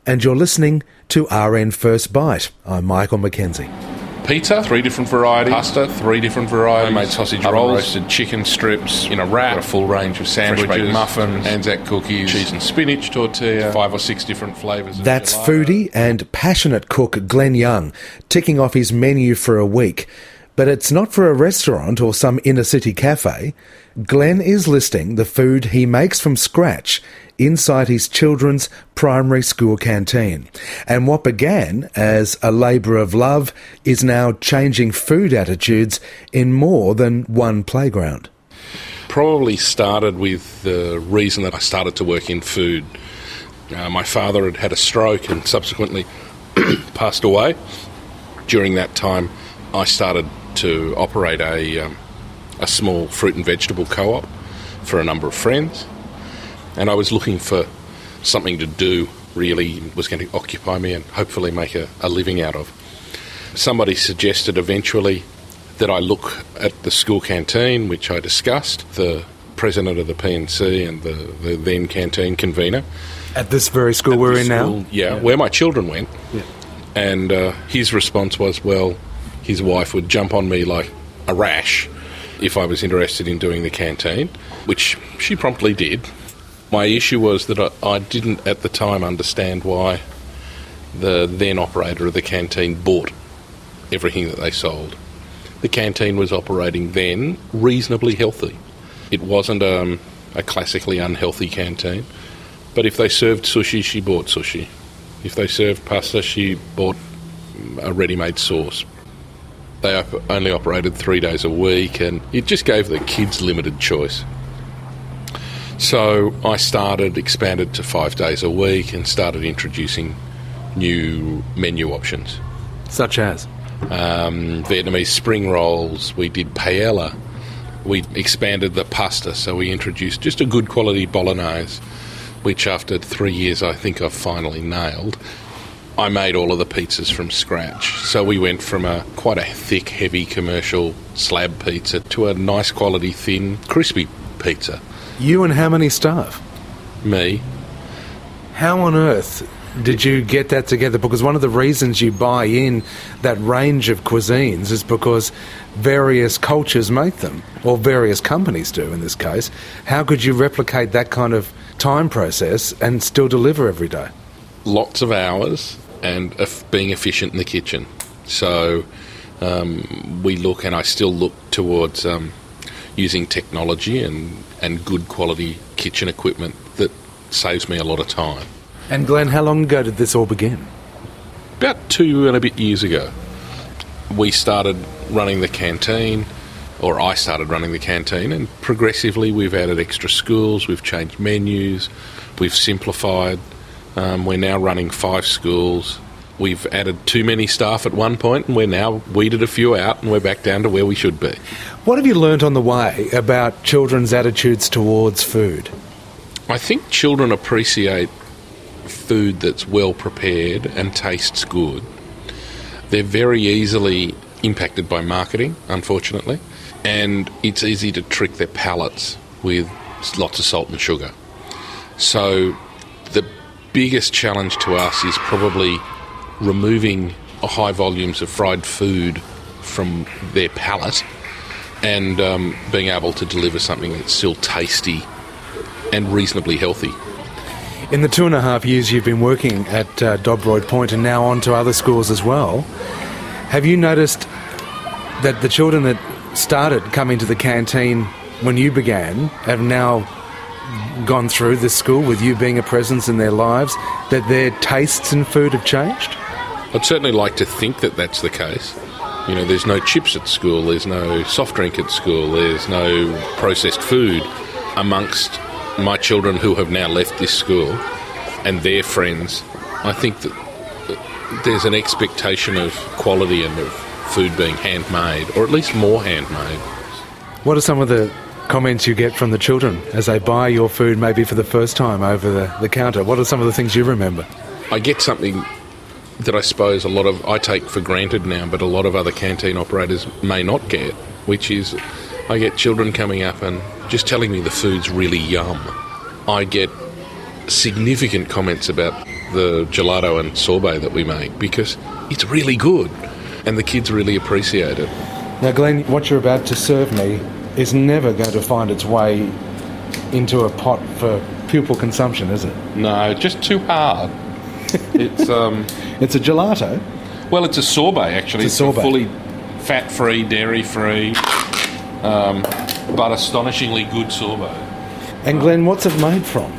and you're listening to RN First Bite. I'm Michael McKenzie. Pizza, 3 different varieties. Pasta, 3 different varieties. Homemade sausage rolls, roasted chicken strips in a wrap. Got a full range of sandwiches, fresh baked muffins, Anzac cookies, cheese and spinach tortilla, 5 or 6 different flavours. That's foodie and passionate cook Glenn Young ticking off his menu for a week. But it's not for a restaurant or some inner-city cafe. Glenn is listing the food he makes from scratch inside his children's primary school canteen. And what began as a labour of love is now changing food attitudes in more than one playground. Probably started with the reason that I started to work in food. My father had had a stroke and subsequently passed away. During that time, I started to operate a small fruit and vegetable co-op for a number of friends, and I was looking for something to do, really was going to occupy me and hopefully make a living out of. Somebody suggested eventually that I look at the school canteen, which I discussed, the president of the PNC and the then canteen convener. At this very school we're in now? Yeah, where my children went. Yeah. And his response was, well, his wife would jump on me like a rash if I was interested in doing the canteen, which she promptly did. My issue was that I didn't at the time understand why the then operator of the canteen bought everything that they sold. The canteen was operating then reasonably healthy. It wasn't a classically unhealthy canteen, but if they served sushi, she bought sushi. If they served pasta, she bought a ready-made sauce. They only operated 3 days a week, and it just gave the kids limited choice. So I expanded to 5 days a week and started introducing new menu options. Such as? Vietnamese spring rolls, we did paella, we expanded the pasta, so we introduced just a good quality bolognese, which after 3 years I think I've finally nailed. I made all of the pizzas from scratch. So we went from quite a thick, heavy commercial slab pizza to a nice quality, thin, crispy pizza. You and how many staff? Me. How on earth did you get that together? Because one of the reasons you buy in that range of cuisines is because various cultures make them, or various companies do in this case. How could you replicate that kind of time process and still deliver every day? Lots of hours and being efficient in the kitchen. So we look, and I still look towards using technology and good quality kitchen equipment that saves me a lot of time. And Glenn, how long ago did this all begin? About 2 and a bit years ago. We started running the canteen, or I started running the canteen, and progressively we've added extra schools, we've changed menus, we've simplified. We're now running 5 schools. We've added too many staff at one point, and we're now weeded a few out, and we're back down to where we should be. What have you learnt on the way about children's attitudes towards food? I think children appreciate food that's well prepared and tastes good. They're very easily impacted by marketing, unfortunately, and it's easy to trick their palates with lots of salt and sugar. So the biggest challenge to us is probably removing high volumes of fried food from their palate and being able to deliver something that's still tasty and reasonably healthy. In the 2.5 years you've been working at Dobroyd Point and now on to other schools as well, have you noticed that the children that started coming to the canteen when you began have now gone through this school with you being a presence in their lives, that their tastes in food have changed? I'd certainly like to think that that's the case. You know, there's no chips at school, there's no soft drink at school, there's no processed food amongst my children who have now left this school and their friends. I think that there's an expectation of quality and of food being handmade, or at least more handmade. What are some of the comments you get from the children as they buy your food maybe for the first time over the counter? What are some of the things you remember? I get something that I suppose I take for granted now, but a lot of other canteen operators may not get, which is I get children coming up and just telling me the food's really yum. I get significant comments about the gelato and sorbet that we make because it's really good and the kids really appreciate it. Now, Glenn, what you're about to serve me is never going to find its way into a pot for pupil consumption, is it? No, just too hard. It's It's a gelato? Well, it's a sorbet, actually. It's a sorbet. Fully fat-free, dairy-free, but astonishingly good sorbet. And Glenn, what's it made from?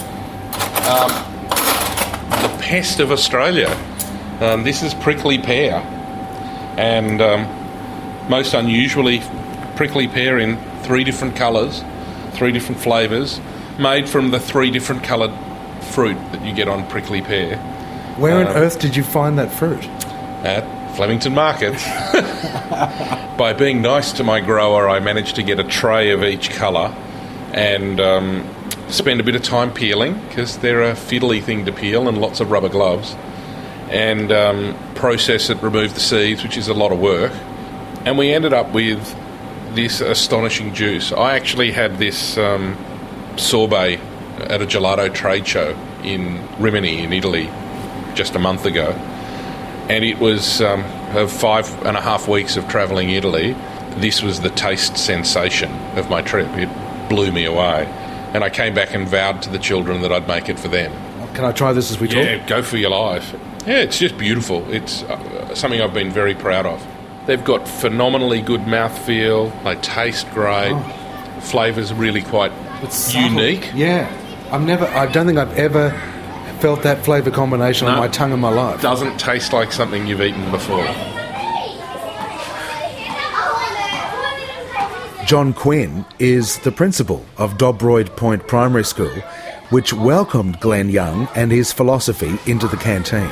The pest of Australia. This is prickly pear, and most unusually prickly pear in 3 different colours, 3 different flavours, made from the 3 different coloured fruit that you get on prickly pear. Where on earth did you find that fruit? At Flemington Markets. By being nice to my grower, I managed to get a tray of each colour and spend a bit of time peeling, because they're a fiddly thing to peel and lots of rubber gloves, and process it, remove the seeds, which is a lot of work. And we ended up with this astonishing juice. I actually had this sorbet at a gelato trade show in Rimini in Italy just a month ago, and it was of 5.5 weeks of travelling Italy. This was the taste sensation of my trip. It blew me away, and I came back and vowed to the children that I'd make it for them. Can I try this as we talk? Yeah, go for your life. Yeah, it's just beautiful. It's something I've been very proud of. They've got phenomenally good mouthfeel. They taste great. Flavours really quite unique. Yeah, I don't think I've ever felt that flavour combination on my tongue in my life. Doesn't taste like something you've eaten before. John Quinn is the principal of Dobroyd Point Primary School, which welcomed Glenn Young and his philosophy into the canteen.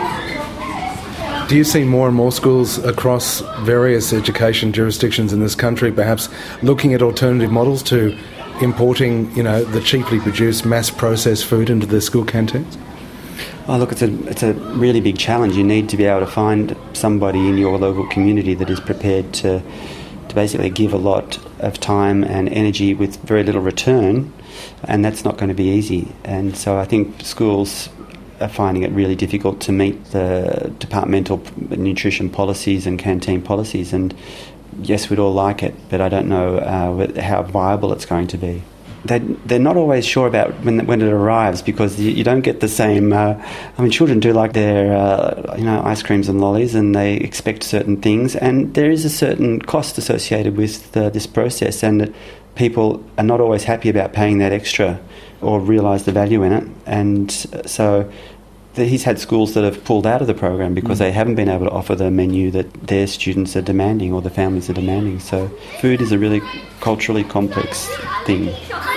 Do you see more and more schools across various education jurisdictions in this country perhaps looking at alternative models to importing, the cheaply produced mass-processed food into their school canteens? Oh, look, it's a really big challenge. You need to be able to find somebody in your local community that is prepared to basically give a lot of time and energy with very little return, and that's not going to be easy. And so I think schools are finding it really difficult to meet the departmental nutrition policies and canteen policies. And yes, we'd all like it, but I don't know how viable it's going to be. They're not always sure about when it arrives, because you don't get the same... children do like their ice creams and lollies, and they expect certain things, and there is a certain cost associated with this process, and people are not always happy about paying that extra or realise the value in it. And so he's had schools that have pulled out of the program because they haven't been able to offer the menu that their students are demanding or the families are demanding. So food is a really culturally complex thing.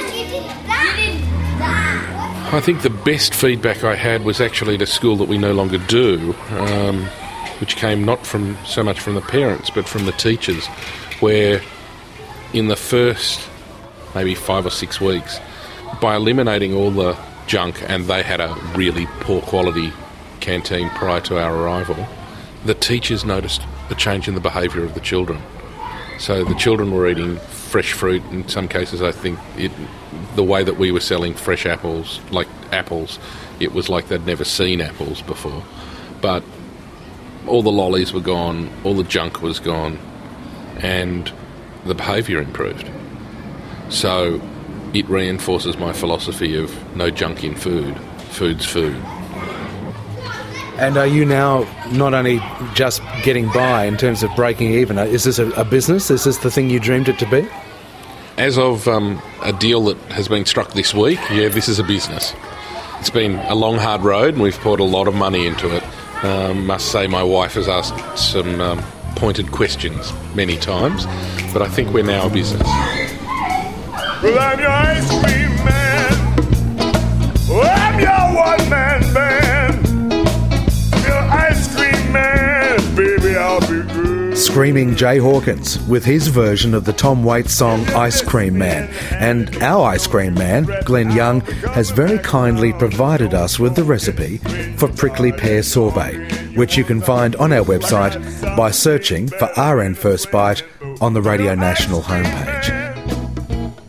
I think the best feedback I had was actually at a school that we no longer do, which came not from so much from the parents but from the teachers, where in the first maybe 5 or 6 weeks, by eliminating all the junk, and they had a really poor quality canteen prior to our arrival, the teachers noticed a change in the behaviour of the children. So the children were eating fresh fruit. In some cases, I think the way that we were selling fresh apples, like apples, it was like they'd never seen apples before. But all the lollies were gone, all the junk was gone, and the behaviour improved. So it reinforces my philosophy of no junk in food. Food's food. And are you now not only just getting by in terms of breaking even, is this a business? Is this the thing you dreamed it to be? As of a deal that has been struck this week, yeah, this is a business. It's been a long, hard road, and we've poured a lot of money into it. Must say my wife has asked some pointed questions many times, but I think we're now a business. Well, I'm your ice cream man. Oh, I'm your one-man band. Your ice cream man, baby, I'll be good. Screaming Jay Hawkins with his version of the Tom Waits song Ice Cream Man. And our Ice Cream Man, Glenn Young, has very kindly provided us with the recipe for prickly pear sorbet, which you can find on our website by searching for RN First Bite on the Radio National homepage.